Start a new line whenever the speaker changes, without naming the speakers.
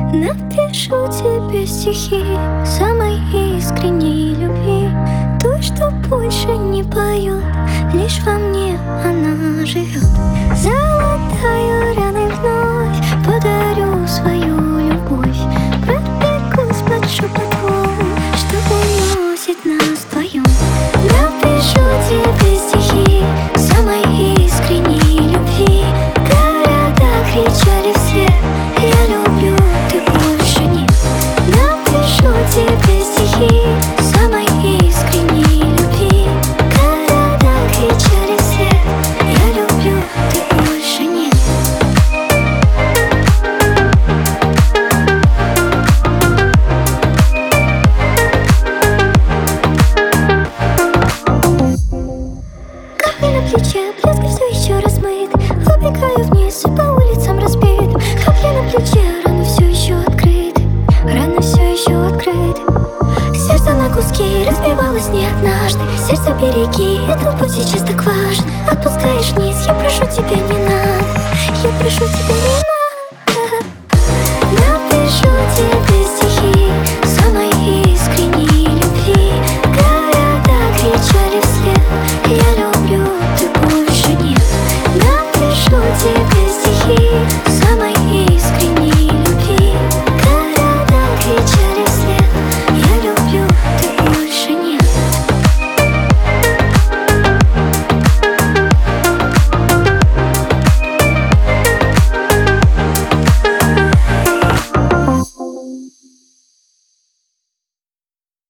Напишу тебе стихи самой искренней любви, той, что больше не поет, лишь во мне она живет. Золотаю раны вновь, подарю свою любовь, пробегусь под шепотом, что уносит нас вдвоем. Напишу тебе стихи самой искренней любви, города кричали вслед: я люблю, ты больше нет. Напишу тебе стихи самой искренней любви, города кричали вслед: я люблю, ты больше нет. Капли на плече, блеск все еще размыт, убегаю вниз и по улицам разбит. Капли на плече, раны все еще открыты, раны все еще открыты. Сердце на куски разбивалось не однажды. Сердце береги, этот путь сейчас так важен. Отпускаешь вниз, я прошу тебя, не надо, я прошу тебя, не надо.